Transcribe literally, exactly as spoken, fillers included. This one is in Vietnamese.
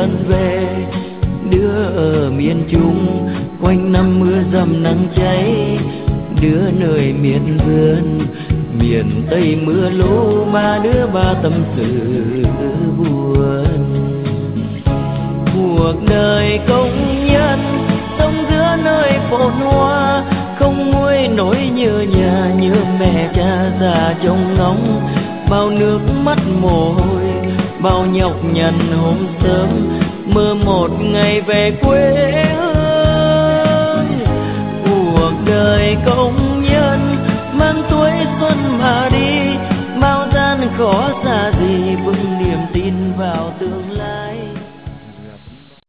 lần về. Đứa ở miền Trung quanh năm mưa dầm nắng cháy, đứa nơi miền vườn miền Tây mưa lũ, ba đứa ba tâm sự buồn. Cuộc đời công nhân sống giữa nơi phồn hoa, không nguôi nỗi nhớ nhà, nhớ mẹ cha già trông ngóng. Bao nước mắt mồ hôi, bao nhọc nhằn hôm sớm, mơ một ngày về quê